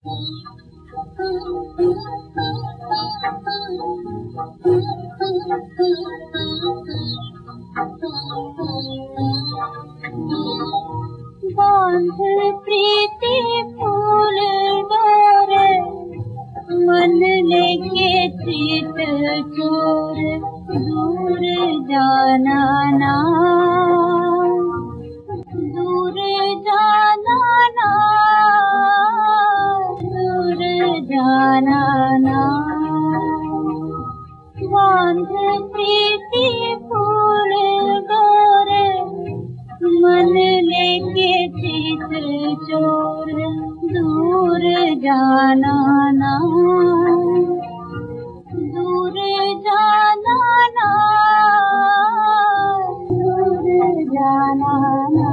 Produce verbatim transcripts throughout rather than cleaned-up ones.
बांध प्रीति फूल डोरे, मन लेके चित चोर, दूर जाना ना, दूर जाना ना, दूर जाना ना। बांध प्रीति फूल डोरे, मन लेके चित चोर, दूर जाना ना, दूर जाना ना, दूर जाना ना।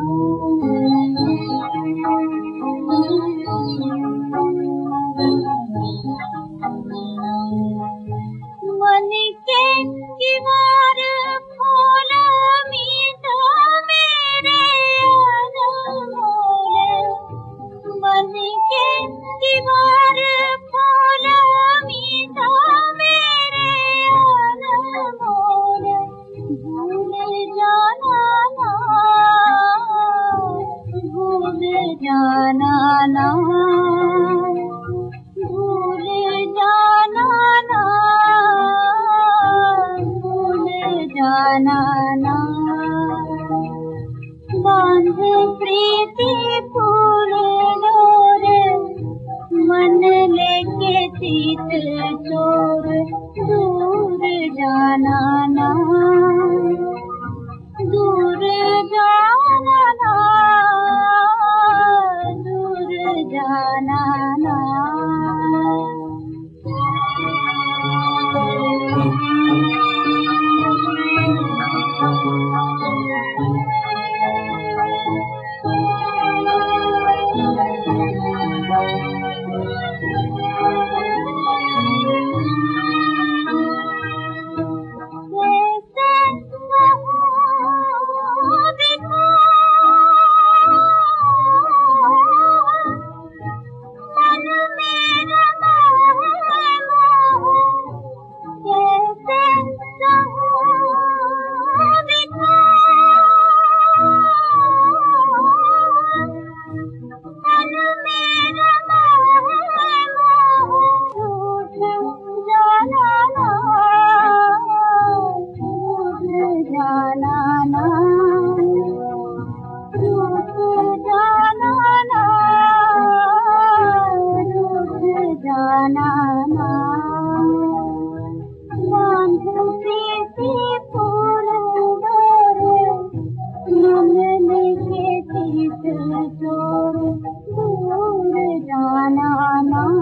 मन के किवार खोला मीठा मेरे अनमोल, मन के किवार खोला मीठा मेरे अनमोल, भूल जाना ना, भूल जाना ना, भूल जाना ना, भूल जाना ना। बांध प्रीति फूल डोरे, मन लेके चित चोर, दूर जाना ना, दूर जाना ना, दूर जाना ना। जाना ना, बांध प्रीति फूल डोरे, मन लेके चित चोर, दूर जाना ना।